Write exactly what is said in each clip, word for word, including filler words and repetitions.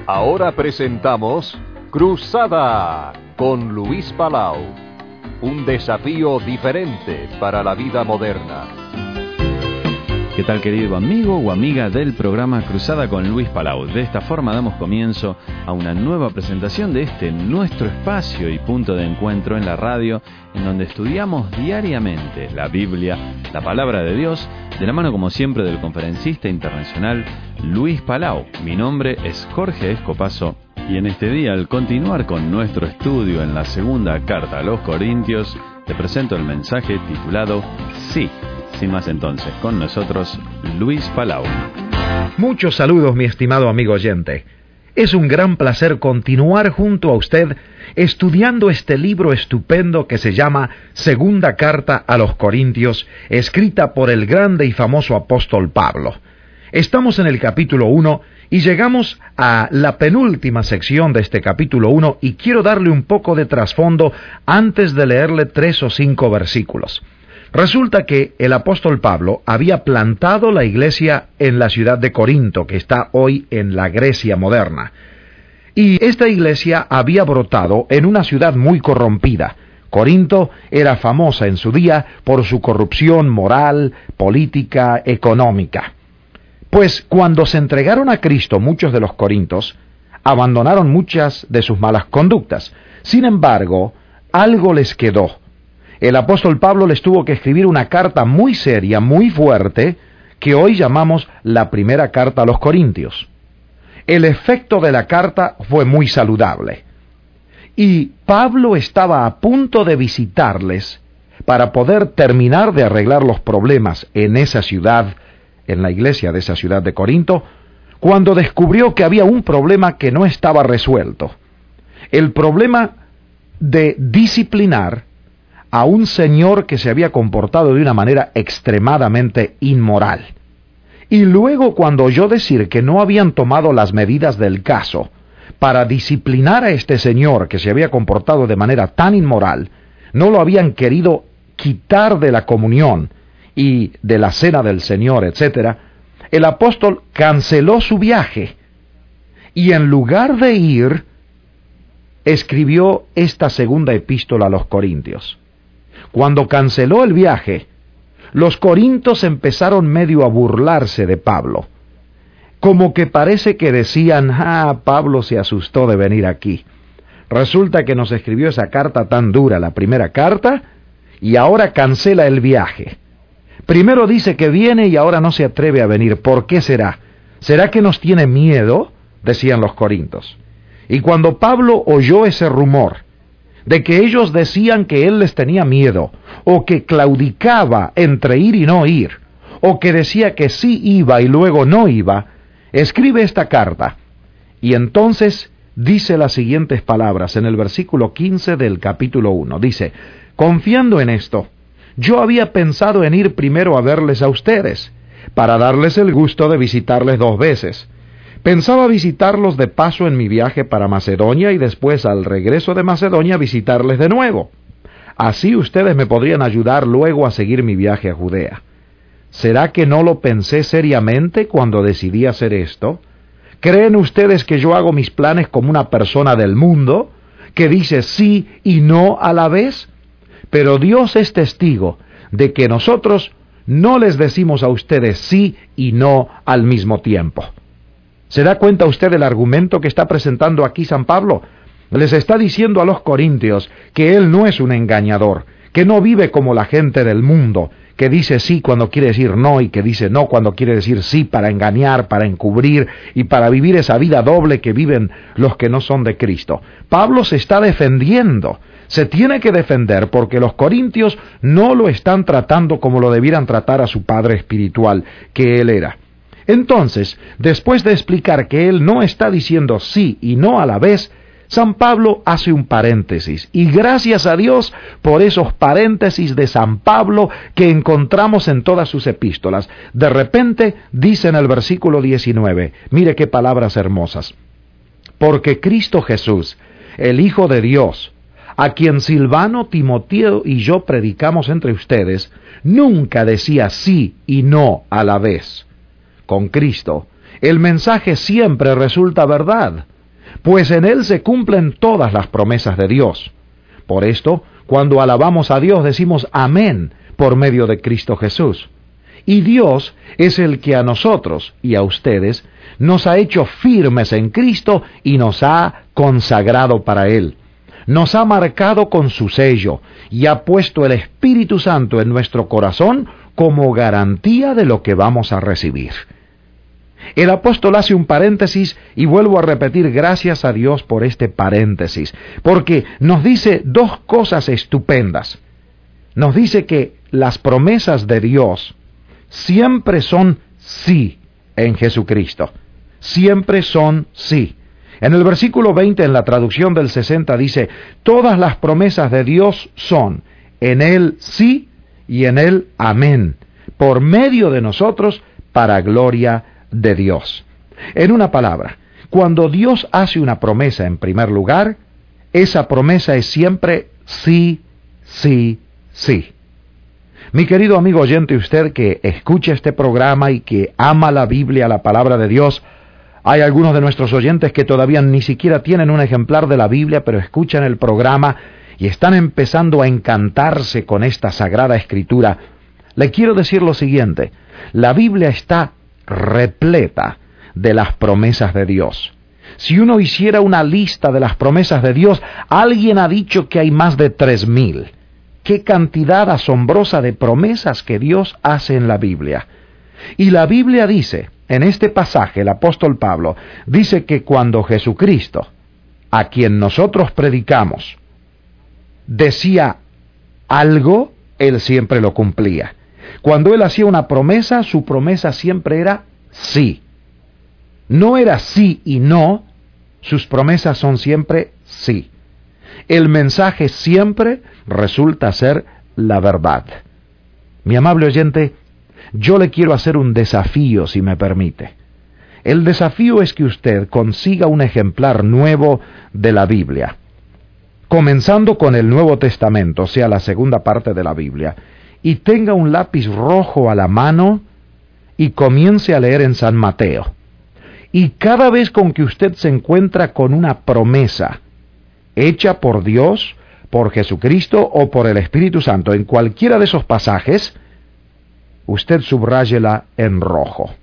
Ahora presentamos Cruzada con Luis Palau. Un desafío diferente para la vida moderna. ¿Qué tal, querido amigo o amiga del programa Cruzada con Luis Palau? De esta forma damos comienzo a una nueva presentación de este nuestro espacio y punto de encuentro en la radio, en donde estudiamos diariamente la Biblia, la palabra de Dios, de la mano como siempre del conferencista internacional Luis Palau. Mi nombre es Jorge Escopazo y en este día, al continuar con nuestro estudio en la segunda carta a los Corintios, te presento el mensaje titulado Sí. Sin más entonces, con nosotros, Luis Palau. Muchos saludos, mi estimado amigo oyente. Es un gran placer continuar junto a usted estudiando este libro estupendo que se llama Segunda Carta a los Corintios, escrita por el grande y famoso apóstol Pablo. Estamos en el capítulo uno y llegamos a la penúltima sección de este capítulo uno y quiero darle un poco de trasfondo antes de leerle tres o cinco versículos. Resulta que el apóstol Pablo había plantado la iglesia en la ciudad de Corinto, que está hoy en la Grecia moderna. Y esta iglesia había brotado en una ciudad muy corrompida. Corinto era famosa en su día por su corrupción moral, política, económica. Pues cuando se entregaron a Cristo muchos de los corintos, abandonaron muchas de sus malas conductas. Sin embargo, algo les quedó. El apóstol Pablo les tuvo que escribir una carta muy seria, muy fuerte, que hoy llamamos la primera carta a los Corintios. El efecto de la carta fue muy saludable. Y Pablo estaba a punto de visitarles para poder terminar de arreglar los problemas en esa ciudad, en la iglesia de esa ciudad de Corinto, cuando descubrió que había un problema que no estaba resuelto. El problema de disciplinar a un señor que se había comportado de una manera extremadamente inmoral. Y luego, cuando oyó decir que no habían tomado las medidas del caso para disciplinar a este señor que se había comportado de manera tan inmoral, no lo habían querido quitar de la comunión y de la cena del Señor, etcétera, el apóstol canceló su viaje y en lugar de ir, escribió esta segunda epístola a los Corintios. Cuando canceló el viaje, los corintios empezaron medio a burlarse de Pablo. Como que parece que decían, ah, Pablo se asustó de venir aquí. Resulta que nos escribió esa carta tan dura, la primera carta, y ahora cancela el viaje. Primero dice que viene y ahora no se atreve a venir. ¿Por qué será? ¿Será que nos tiene miedo? Decían los corintios. Y cuando Pablo oyó ese rumor, de que ellos decían que él les tenía miedo, o que claudicaba entre ir y no ir, o que decía que sí iba y luego no iba, escribe esta carta, y entonces dice las siguientes palabras en el versículo quince del capítulo uno. Dice, confiando en esto, yo había pensado en ir primero a verles a ustedes, para darles el gusto de visitarles dos veces. Pensaba visitarlos de paso en mi viaje para Macedonia y después al regreso de Macedonia visitarles de nuevo. Así ustedes me podrían ayudar luego a seguir mi viaje a Judea. ¿Será que no lo pensé seriamente cuando decidí hacer esto? ¿Creen ustedes que yo hago mis planes como una persona del mundo, que dice sí y no a la vez? Pero Dios es testigo de que nosotros no les decimos a ustedes sí y no al mismo tiempo. ¿Se da cuenta usted del argumento que está presentando aquí San Pablo? Les está diciendo a los corintios que él no es un engañador, que no vive como la gente del mundo, que dice sí cuando quiere decir no y que dice no cuando quiere decir sí para engañar, para encubrir y para vivir esa vida doble que viven los que no son de Cristo. Pablo se está defendiendo, se tiene que defender porque los corintios no lo están tratando como lo debieran tratar a su padre espiritual, que él era. Entonces, después de explicar que él no está diciendo sí y no a la vez, San Pablo hace un paréntesis, y gracias a Dios por esos paréntesis de San Pablo que encontramos en todas sus epístolas. De repente dice en el versículo diecinueve, mire qué palabras hermosas, porque Cristo Jesús, el Hijo de Dios, a quien Silvano, Timoteo y yo predicamos entre ustedes, nunca decía sí y no a la vez. Con Cristo, el mensaje siempre resulta verdad. pues en Él se cumplen todas las promesas de Dios. Por esto, cuando alabamos a Dios, decimos amén por medio de Cristo Jesús. Y Dios es el que a nosotros y a ustedes nos ha hecho firmes en Cristo y nos ha consagrado para Él. Nos ha marcado con su sello y ha puesto el Espíritu Santo en nuestro corazón como garantía de lo que vamos a recibir. El apóstol hace un paréntesis y vuelvo a repetir gracias a Dios por este paréntesis, porque nos dice dos cosas estupendas. Nos dice que las promesas de Dios siempre son sí en Jesucristo. Siempre son sí. En el versículo veinte, en la traducción del sesenta, dice, todas las promesas de Dios son en Él sí y en Él amén, por medio de nosotros para gloria de Dios. En una palabra, cuando Dios hace una promesa en primer lugar, esa promesa es siempre sí, sí, sí. Mi querido amigo oyente, usted que escucha este programa y que ama la Biblia, la palabra de Dios, hay algunos de nuestros oyentes que todavía ni siquiera tienen un ejemplar de la Biblia, pero escuchan el programa y están empezando a encantarse con esta sagrada escritura. Le quiero decir lo siguiente, la Biblia está repleta de las promesas de Dios. Si uno hiciera una lista de las promesas de Dios, alguien ha dicho que hay más de tres mil. ¡Qué cantidad asombrosa de promesas que Dios hace en la Biblia! Y la Biblia dice, en este pasaje, el apóstol Pablo, dice que cuando Jesucristo, a quien nosotros predicamos, decía algo, Él siempre lo cumplía. Cuando Él hacía una promesa, su promesa siempre era sí. No era sí y no, sus promesas son siempre sí. El mensaje siempre resulta ser la verdad. Mi amable oyente, yo le quiero hacer un desafío, si me permite. El desafío es que usted consiga un ejemplar nuevo de la Biblia, comenzando con el Nuevo Testamento, o sea, la segunda parte de la Biblia, y tenga un lápiz rojo a la mano y comience a leer en San Mateo. Y cada vez con que usted se encuentra con una promesa hecha por Dios, por Jesucristo o por el Espíritu Santo, en cualquiera de esos pasajes, usted subráyela en rojo.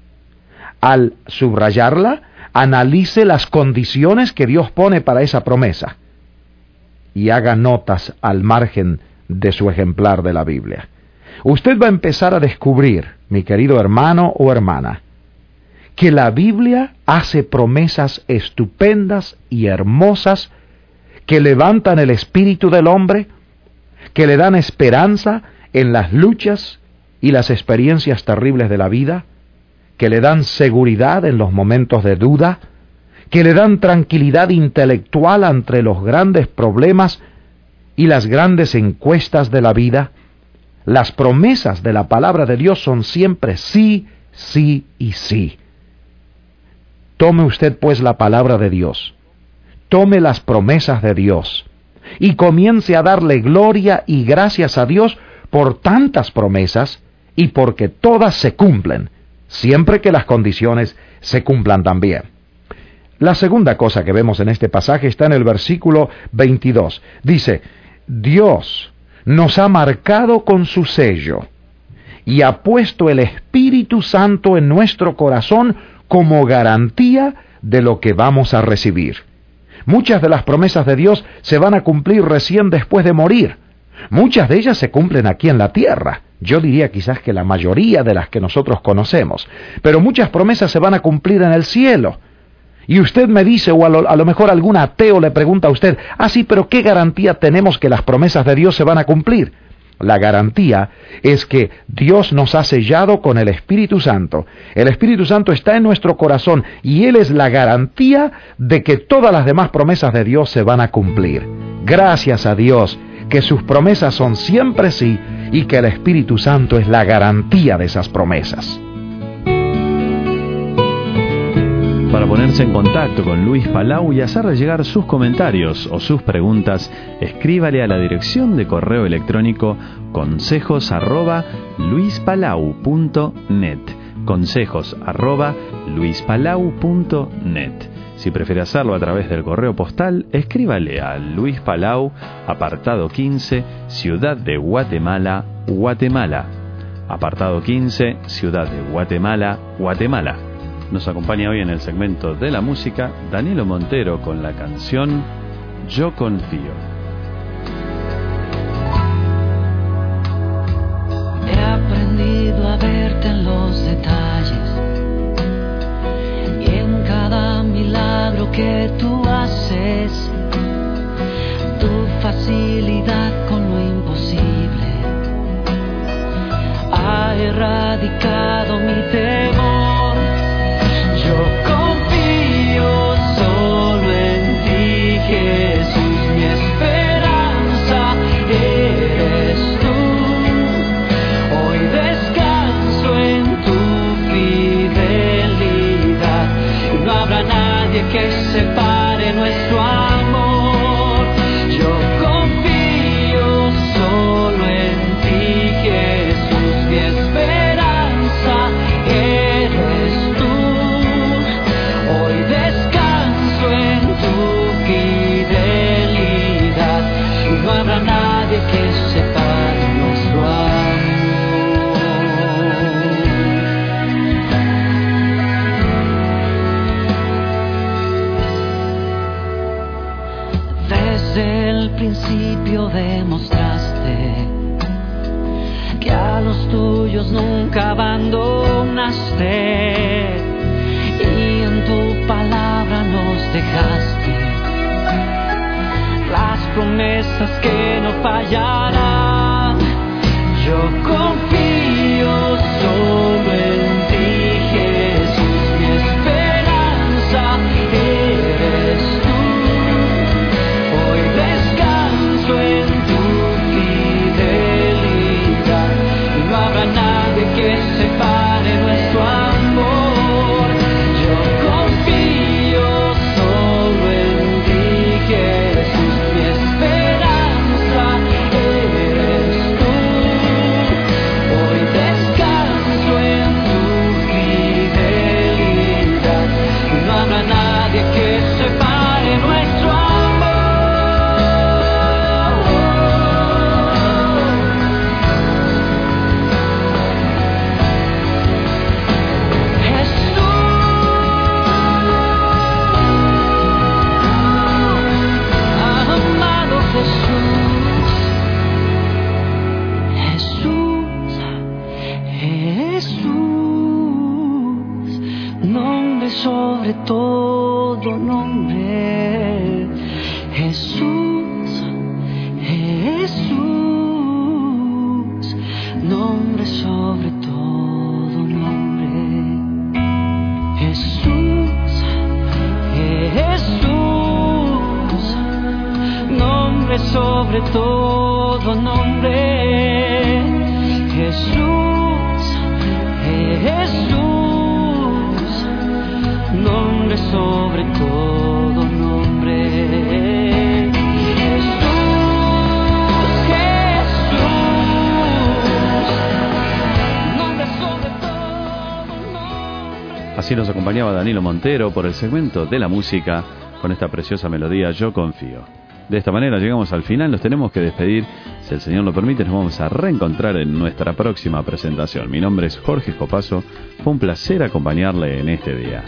Al subrayarla, analice las condiciones que Dios pone para esa promesa y haga notas al margen de su ejemplar de la Biblia. Usted va a empezar a descubrir, mi querido hermano o hermana, que la Biblia hace promesas estupendas y hermosas que levantan el espíritu del hombre, que le dan esperanza en las luchas y las experiencias terribles de la vida, que le dan seguridad en los momentos de duda, que le dan tranquilidad intelectual ante los grandes problemas y las grandes encuestas de la vida. Las promesas de la palabra de Dios son siempre sí, sí y sí. Tome usted pues la palabra de Dios, tome las promesas de Dios y comience a darle gloria y gracias a Dios por tantas promesas y porque todas se cumplen, siempre que las condiciones se cumplan también. La segunda cosa que vemos en este pasaje está en el versículo veintidós. Dice, Dios nos ha marcado con su sello y ha puesto el Espíritu Santo en nuestro corazón como garantía de lo que vamos a recibir. Muchas de las promesas de Dios se van a cumplir recién después de morir. Muchas de ellas se cumplen aquí en la tierra. Yo diría quizás que la mayoría de las que nosotros conocemos. Pero muchas promesas se van a cumplir en el cielo. Y usted me dice, o a lo, a lo mejor algún ateo le pregunta a usted, ah sí, pero ¿qué garantía tenemos que las promesas de Dios se van a cumplir? La garantía es que Dios nos ha sellado con el Espíritu Santo. El Espíritu Santo está en nuestro corazón y Él es la garantía de que todas las demás promesas de Dios se van a cumplir. Gracias a Dios que sus promesas son siempre sí y que el Espíritu Santo es la garantía de esas promesas. Para ponerse en contacto con Luis Palau y hacerle llegar sus comentarios o sus preguntas, escríbale a la dirección de correo electrónico consejos arroba luispalau punto net. consejos arroba luispalau punto net. Si prefiere hacerlo a través del correo postal, escríbale a Luis Palau, apartado quince, Ciudad de Guatemala, Guatemala. Apartado quince, Ciudad de Guatemala, Guatemala. Nos acompaña hoy en el segmento de la música Danilo Montero con la canción Yo Confío. He aprendido a verte en los detalles y en cada milagro que tú haces, tu facilidad con lo imposible ha erradicado mi temor. Yo confío solo en ti, Jesús, mi esperanza eres tú. Hoy descanso en tu fidelidad, no habrá nadie que separe nuestro amor. Yo confío solo en ti, Jesús, mi esperanza eres tú. Hoy descanso en tu fidelidad, no habrá nadie que separe nuestro amor. Desde el principio demostraste que a los tuyos nunca abandonaste, y en tu palabra nos dejaste las promesas que no fallarán. Yo confío solo en ti, Jesús, mi esperanza eres tú. Hoy descanso en tu fidelidad, no habrá nadie que separe nuestro amor. Yo confío solo en ti, Jesús, mi esperanza eres tú. Hoy descanso en tu fidelidad, no habrá nadie que separe nuestro amor. Amado Jesús, Jesús, Jesús, nombre sobre todo nombre. Jesús, Jesús, nombre sobre todo nombre. Jesús, Jesús, nombre sobre todo nombre. Jesús, Jesús, nombre sobre todo nombre. Jesús, Jesús, nombre sobre todo nombre. Así nos acompañaba Danilo Montero por el segmento de la música con esta preciosa melodía Yo Confío. De esta manera llegamos al final, nos tenemos que despedir. Si el Señor lo permite, nos vamos a reencontrar en nuestra próxima presentación. Mi nombre es Jorge Escopazo, fue un placer acompañarle en este día.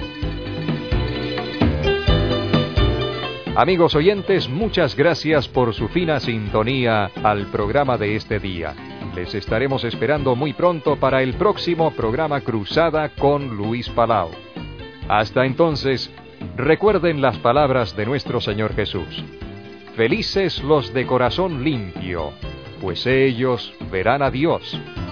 Amigos oyentes, muchas gracias por su fina sintonía al programa de este día. Les estaremos esperando muy pronto para el próximo programa Cruzada con Luis Palau. Hasta entonces, recuerden las palabras de nuestro Señor Jesús. Felices los de corazón limpio, pues ellos verán a Dios.